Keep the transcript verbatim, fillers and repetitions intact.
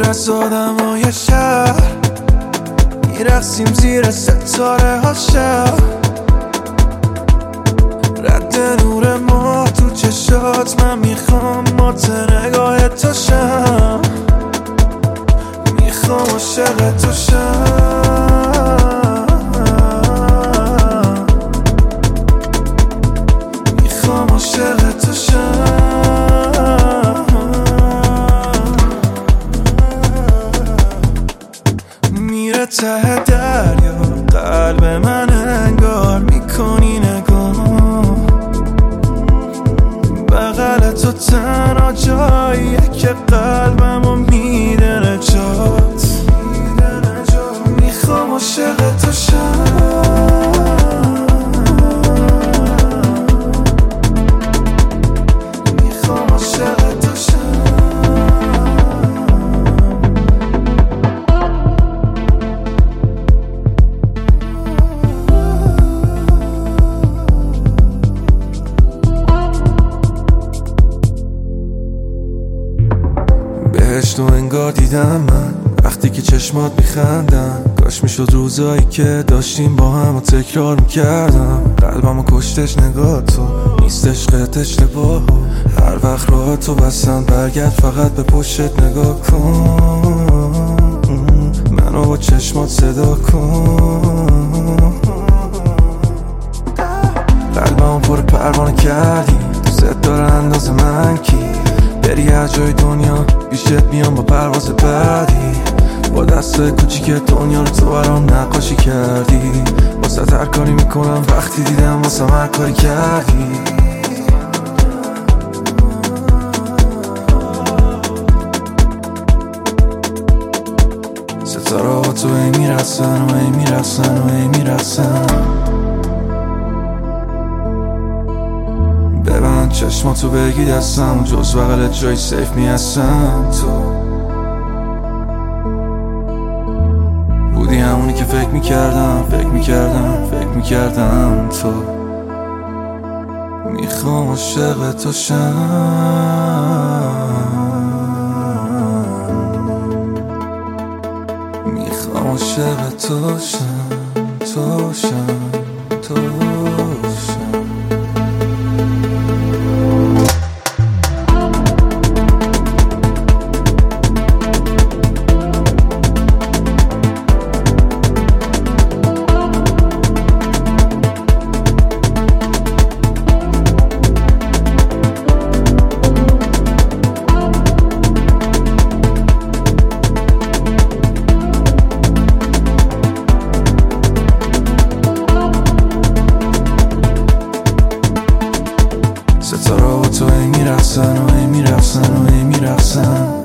از آدمای شهر میرقصیم زیر ستاره ها شب، رد نور ما تو چشات، من میخوام مات نگاه تو شم، میخوام عاشق تو شم، میخوام عاشق تو شم. میره ته دریا قلب من انگار، میکنی نگاه بغل تو تنها جاییه که قلبمو میده نجات، میخوام عاشق تو شم، میخوام عاشق تو شم. بهشت و انگار دیدم من وقتی که چشمات میخندم، کاش میشد روزایی که داشتیم با هم و تکرار میکردم، قلبمو کشتش نگاه تو، نیستش قطع اشتباه، هر وقت راه تو بستن برگرد فقط به پشتت نگاه کن، منو با چشمات صدا کن، قلبمو پر پروانه کردی، دوست داره انداز من کی، بری هر جای دنیا پیشت میام با پرواز بعدی، با دستای کوچیک دنیا رو تو برام نقاشی کردی، واسه هر کاری میکنم وقتی دیدم واسه هر کاری کردی. ستاره ها تو ای میرسن و ای میرسن و ای میرسن، ببند چشماتو بگی دستم، جز بغلت جای سیف میهستم، تو بودی همونی که فکر میکردم فکر میکردم فکر میکردم، تو میخوام عاشق تو شم، میخوام عاشق تو شم، تو شم، تو شم. ستاره ها تو ای میرقصن و ای میرقصن و ای میرقصن